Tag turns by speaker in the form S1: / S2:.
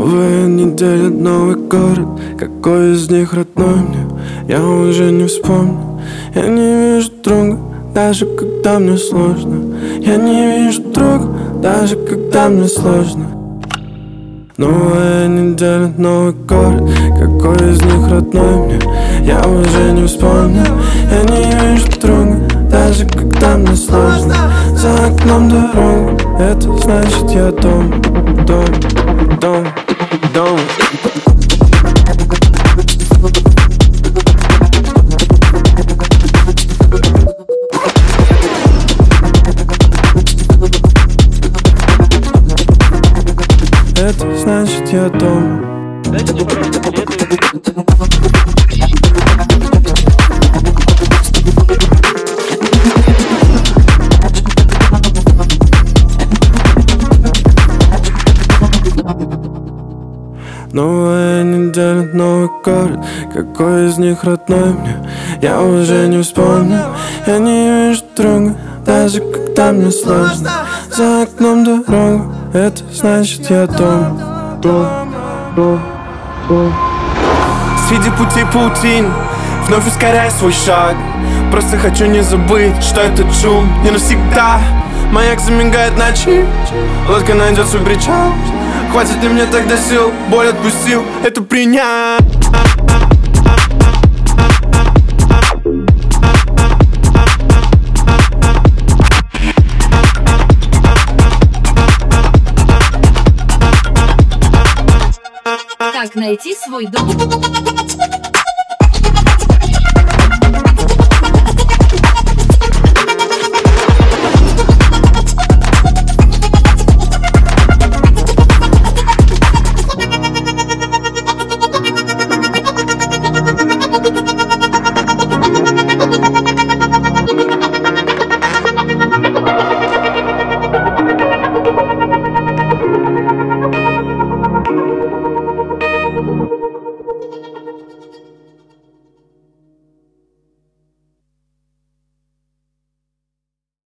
S1: Новая неделя, новый город. Какой из них родной мне, я уже не вспомню. Я не вижу друга, даже когда мне сложно. Я не вижу друга, даже когда мне сложно. Новая неделя, новый город. Какой из них родной мне, я уже не вспомню. Я не вижу друга, даже когда мне сложно. За окном дорога, это значит я дома. Дом. Это значит я дома. Новая неделя, новый город. Какой из них родной мне, я уже не вспомню. Я не вижу друга, даже когда мне сложно. За окном дорога, это значит я дома.
S2: Среди путей паутин, вновь ускоряя свой шаг. Просто хочу не забыть, что этот шум не навсегда. Маяк замигает ночи, лодка найдет свой причал. Хватит ли мне тогда сил, боль отпустил, это принять.
S3: Как найти свой дом?